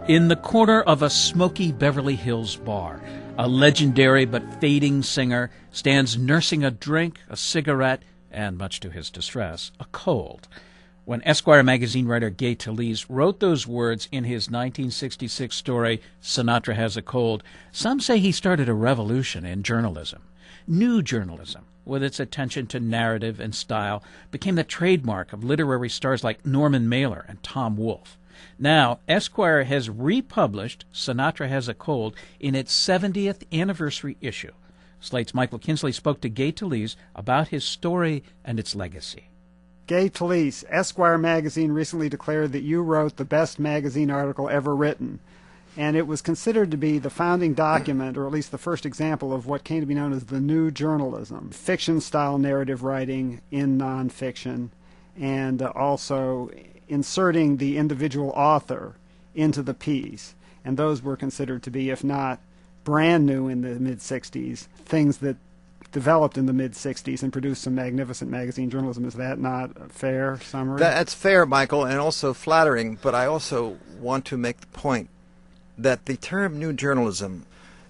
In the corner of a smoky Beverly Hills bar, a legendary but fading singer stands nursing a drink, a cigarette, and, much to his distress, a cold. When Esquire magazine writer Gay Talese wrote those words in his 1966 story, Sinatra Has a Cold, some say he started a revolution in journalism. New journalism, with its attention to narrative and style, became the trademark of literary stars like Norman Mailer and Tom Wolfe. Now, Esquire has republished Sinatra Has a Cold in its 70th anniversary issue. Slate's Michael Kinsley spoke to Gay Talese about his story and its legacy. Gay Talese, Esquire magazine recently declared that you wrote the best magazine article ever written, and it was considered to be the founding document, or at least the first example of what came to be known as the new journalism, fiction-style narrative writing in nonfiction, and also inserting the individual author into the piece. And those were considered to be, if not brand new in the mid-'60s, things that developed in the mid-'60s and produced some magnificent magazine journalism. Is that not a fair summary? That's fair, Michael, and also flattering, but I also want to make the point that the term new journalism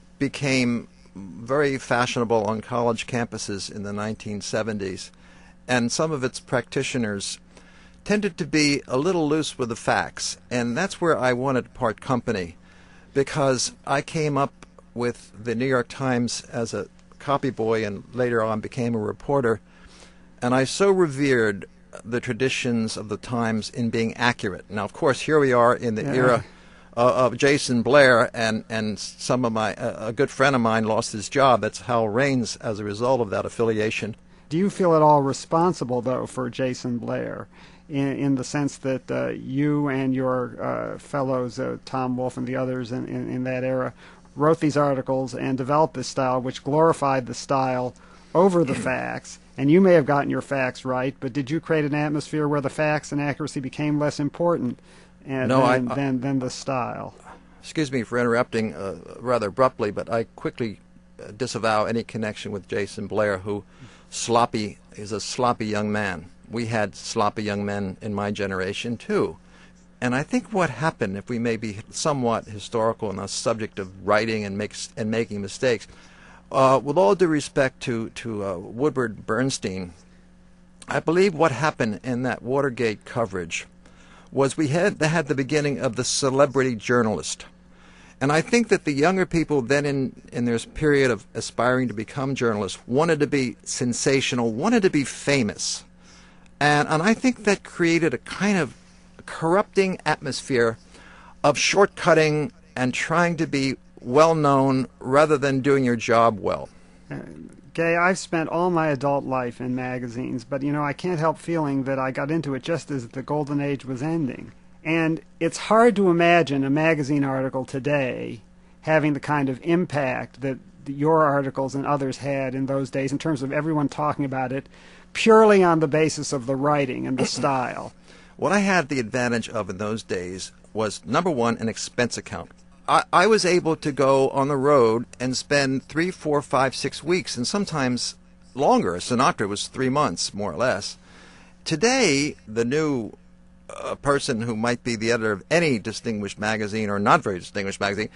became very fashionable on college campuses in the 1970s, and some of its practitioners tended to be a little loose with the facts, and that's where I wanted to part company, because I came up with the New York Times as a copy boy and later on became a reporter, and I so revered the traditions of the Times in being accurate. Now, of course, here we are in the era of Jason Blair, and some of a good friend of mine lost his job. That's Hal Raines as a result of that affiliation. Do you feel at all responsible, though, for Jason Blair, in the sense that you and your fellows, Tom Wolfe and the others in that era, wrote these articles and developed this style which glorified the style over the facts? And you may have gotten your facts right, but did you create an atmosphere where the facts and accuracy became less important than the style? Excuse me for interrupting rather abruptly, but I quickly disavow any connection with Jason Blair, who is a sloppy young man. We had sloppy young men in my generation, too. And I think what happened, if we may be somewhat historical on the subject of writing and making mistakes, with all due respect to Woodward Bernstein, I believe what happened in that Watergate coverage was they had the beginning of the celebrity journalist. And I think that the younger people then in their period of aspiring to become journalists wanted to be sensational, wanted to be famous. And I think that created a kind of corrupting atmosphere of shortcutting and trying to be well-known rather than doing your job well. Gay, I've spent all my adult life in magazines, but, I can't help feeling that I got into it just as the golden age was ending. And it's hard to imagine a magazine article today having the kind of impact that your articles and others had in those days in terms of everyone talking about it purely on the basis of the writing and the style. What I had the advantage of in those days was, number one, an expense account. I was able to go on the road and spend 3, 4, 5, 6 weeks, and sometimes longer. Sinatra was 3 months, more or less. Today, the new person who might be the editor of any distinguished magazine or not very distinguished magazine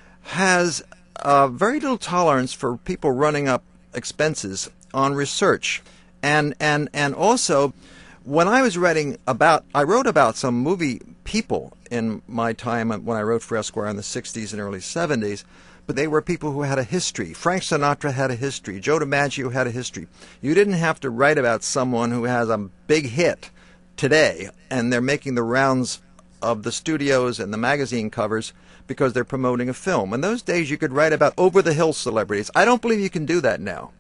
has very little tolerance for people running up expenses on research. And also, when I was I wrote about some movie people in my time when I wrote for Esquire in the 60s and early 70s, but they were people who had a history. Frank Sinatra had a history. Joe DiMaggio had a history. You didn't have to write about someone who has a big hit today, and they're making the rounds of the studios and the magazine covers because they're promoting a film. In those days, you could write about over-the-hill celebrities. I don't believe you can do that now.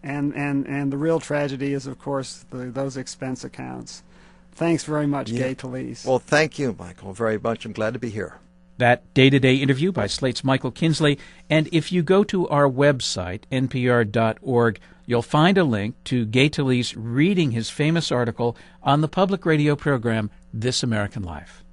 And the real tragedy is, of course, those expense accounts. Thanks very much, Gay Talese. Well, thank you, Michael, very much. I'm glad to be here. That day-to-day interview by Slate's Michael Kinsley. And if you go to our website, npr.org, you'll find a link to Gay Talese reading his famous article on the public radio program This American Life.